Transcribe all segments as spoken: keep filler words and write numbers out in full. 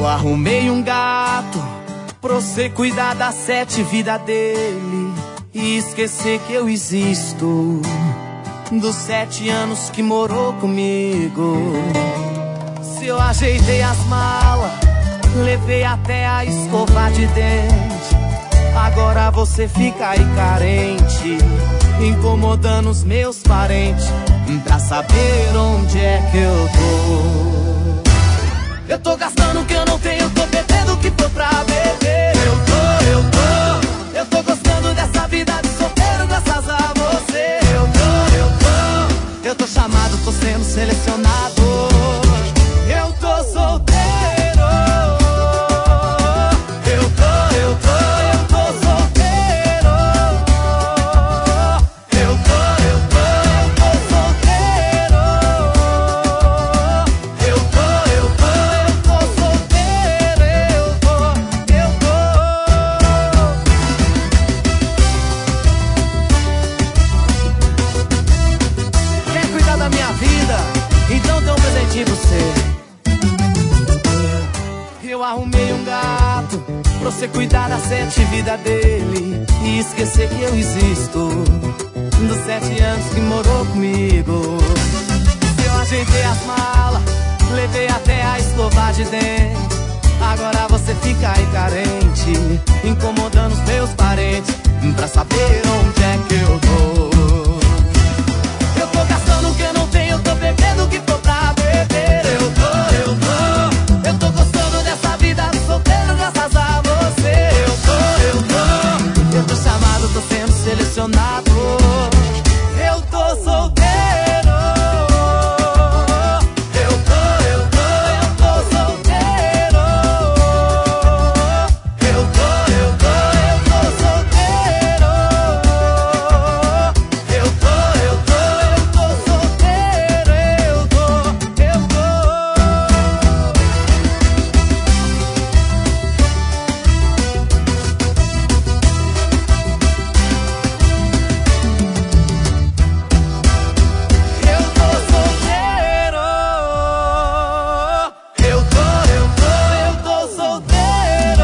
arrumei um gato pra você cuidar das sete vidas dele e esquecer que eu existo, dos sete anos que morou comigo. Se eu ajeitei as malas, levei até a escova de dente, agora você fica aí carente, incomodando os meus parentes pra saber onde é que eu tô. Eu tô gastando o que eu não tenho, tô bebendo o que for pra beber. Eu tô, eu tô, eu tô gostando dessa vida de solteiro graças a você. Eu tô, eu tô, eu tô chamado, tô sendo selecionado. Eu tô solteiro. Eu tô, eu tô, eu tô solteiro. Eu tô, eu tô, eu tô solteiro. Eu tô, eu tô, eu tô solteiro. Eu tô, eu tô. Quer cuidar da minha vida? Então tem um presentinho pra você. Eu arrumei um gato pra você cuidar das sete vidas dele e esquecer que eu existo, dos sete anos que morou comigo. Se eu ajeitei as malas, levei até a escova de dente, agora você fica aí carente, incomodando os meus parentes pra saber onde é que eu tô. Eu tô gastando o que eu não tenho, tô bebendo o que for pra beber. Eu tô, eu tô, eu tô gostando dessa vida de solteiro graças a você. Eu tô, eu tô, eu tô chamado, tô sendo selecionado. Eu tô solteiro. Eu tô, eu tô, eu tô solteiro. Eu tô, eu tô, eu tô solteiro. Eu tô, eu tô, eu tô solteiro. Eu tô, eu tô. Eu tô solteiro. Eu tô, eu tô, eu tô solteiro.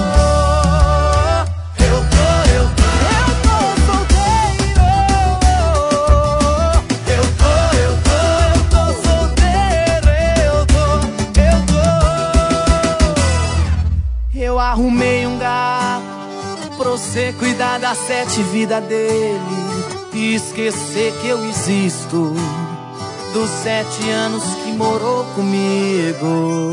Eu tô, eu tô, eu tô solteiro. Eu tô, eu tô, eu tô solteiro. Eu tô, eu tô. Eu arrumei um gato pra você cuidar das sete vidas dele e esquecer que eu existo, dos sete anos que morou comigo.